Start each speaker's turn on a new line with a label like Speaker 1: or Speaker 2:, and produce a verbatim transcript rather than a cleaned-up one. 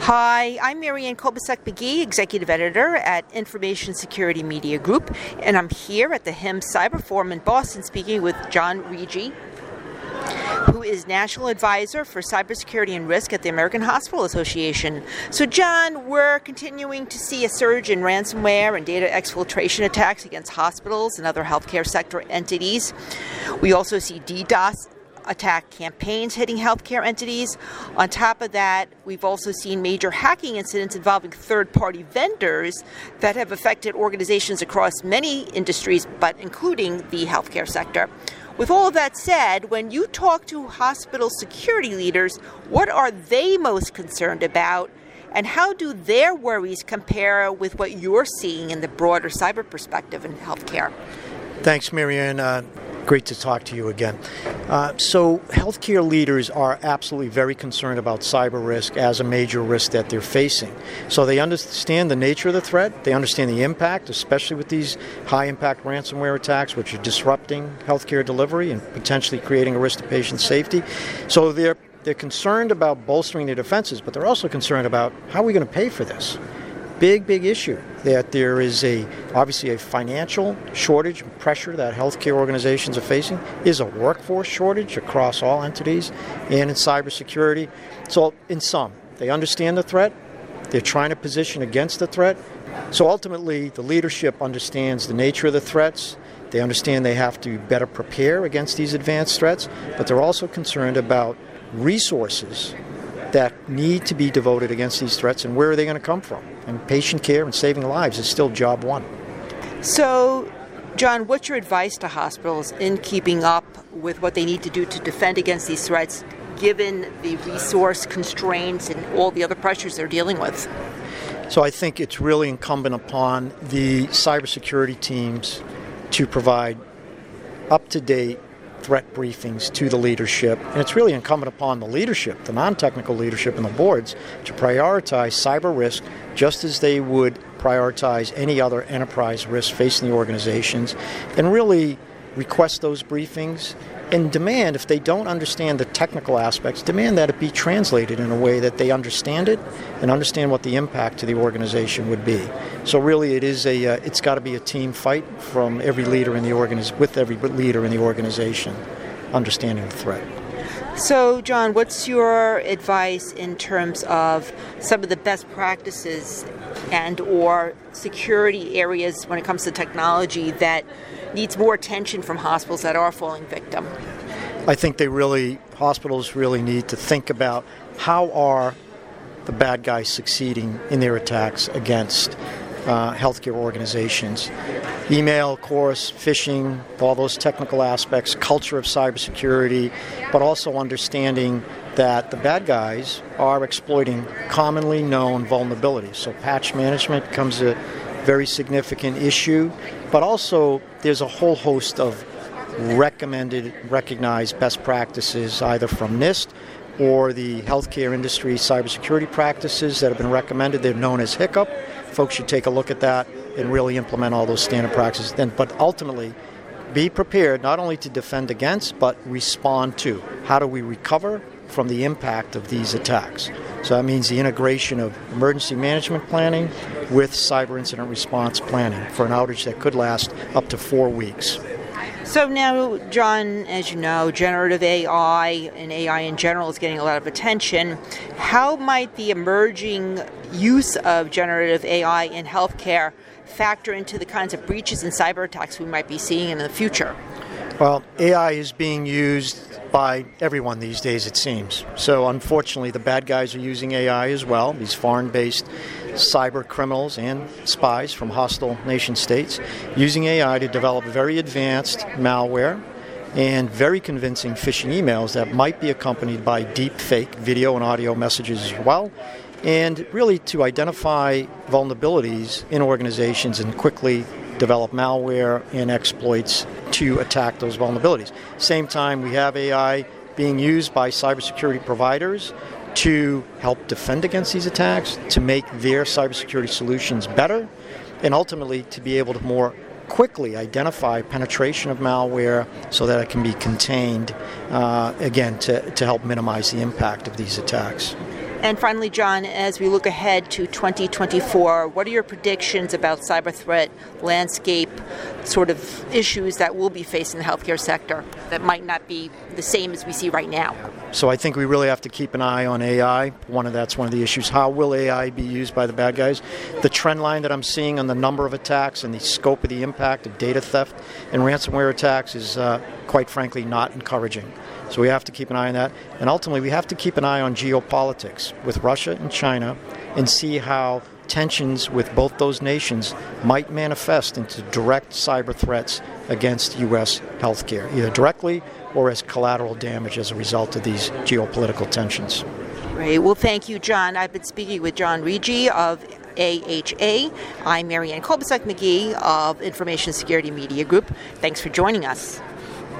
Speaker 1: Hi, I'm Marianne Kolbasuk-McGee, Executive Editor at Information Security Media Group, and I'm here at the H I M Cyber Forum in Boston speaking with John Rigi, who is National Advisor for Cybersecurity and Risk at the American Hospital Association. So, John, we're continuing to see a surge in ransomware and data exfiltration attacks against hospitals and other healthcare sector entities. We also see DDoS attack campaigns hitting healthcare entities. On top of that, we've also seen major hacking incidents involving third-party vendors that have affected organizations across many industries, but including the healthcare sector. With all of that said, when you talk to hospital security leaders, what are they most concerned about, and how do their worries compare with what you're seeing in the broader cyber perspective in healthcare?
Speaker 2: Thanks, Marianne. Uh, great to talk to you again. Uh, so healthcare leaders are absolutely very concerned about cyber risk as a major risk that they're facing. So they understand the nature of the threat. They understand the impact, especially with these high-impact ransomware attacks, which are disrupting healthcare delivery and potentially creating a risk to patient safety. So they're, they're concerned about bolstering their defenses, but they're also concerned about how are we going to pay for this? Big, big issue that there is a obviously a financial shortage and pressure that healthcare organizations are facing, is a workforce shortage across all entities and in cybersecurity. So in sum, they understand the threat, they're trying to position against the threat. So ultimately, the leadership understands the nature of the threats. They understand they have to better prepare against these advanced threats, but they're also concerned about resources that need to be devoted against these threats, and where are they going to come from? And patient care and saving lives is still job one.
Speaker 1: So, John, what's your advice to hospitals in keeping up with what they need to do to defend against these threats, given the resource constraints and all the other pressures they're dealing with?
Speaker 2: So I think it's really incumbent upon the cybersecurity teams to provide up-to-date threat briefings to the leadership, and it's really incumbent upon the leadership, the non-technical leadership and the boards, to prioritize cyber risk just as they would prioritize any other enterprise risk facing the organizations, and really request those briefings and demand, if they don't understand the technical aspects, demand that it be translated in a way that they understand it and understand what the impact to the organization would be. So really it is a, uh, it's got to be a team fight from every leader in the organiz- with every leader in the organization, understanding the threat.
Speaker 1: So, John, what's your advice in terms of some of the best practices and or security areas when it comes to technology that needs more attention from hospitals that are falling victim?
Speaker 2: I think they really, hospitals really need to think about how are the bad guys succeeding in their attacks against uh, healthcare organizations. Email, of course, phishing, all those technical aspects, culture of cybersecurity, but also understanding that the bad guys are exploiting commonly known vulnerabilities. So patch management becomes a very significant issue, but also there's a whole host of recommended, recognized best practices either from NIST or the healthcare industry cybersecurity practices that have been recommended. They're known as HICCUP. Folks should take a look at that and really implement all those standard practices. Then, but ultimately, be prepared not only to defend against, but respond to. How do we recover from the impact of these attacks? So that means the integration of emergency management planning with cyber incident response planning for an outage that could last up to four weeks.
Speaker 1: So now, John, as you know, generative A I and A I in general is getting a lot of attention. How might the emerging use of generative A I in healthcare factor into the kinds of breaches and cyber attacks we might be seeing in the future?
Speaker 2: Well, A I is being used by everyone these days, it seems. So unfortunately, the bad guys are using A I as well, these foreign-based cyber criminals and spies from hostile nation states, using A I to develop very advanced malware and very convincing phishing emails that might be accompanied by deep fake video and audio messages as well, and really to identify vulnerabilities in organizations and quickly develop malware and exploits to attack those vulnerabilities. Same time, we have A I being used by cybersecurity providers to help defend against these attacks, to make their cybersecurity solutions better, and ultimately to be able to more quickly identify penetration of malware so that it can be contained, uh, again, to, to help minimize the impact of these attacks.
Speaker 1: And finally, John, as we look ahead to twenty twenty-four, what are your predictions about cyber threat landscape, sort of issues that will be facing the healthcare sector that might not be the same as we see right now?
Speaker 2: So I think we really have to keep an eye on A I. One of that's one of the issues. How will A I be used by the bad guys? The trend line that I'm seeing on the number of attacks and the scope of the impact of data theft and ransomware attacks is, uh, quite frankly, not encouraging. So we have to keep an eye on that. And ultimately, we have to keep an eye on geopolitics with Russia and China and see how tensions with both those nations might manifest into direct cyber threats against U S healthcare, either directly or as collateral damage as a result of these geopolitical tensions.
Speaker 1: Great. Well, thank you, John. I've been speaking with John Rigi of A H A. I'm Marianne Kolbasuk-McGee of Information Security Media Group. Thanks for joining us.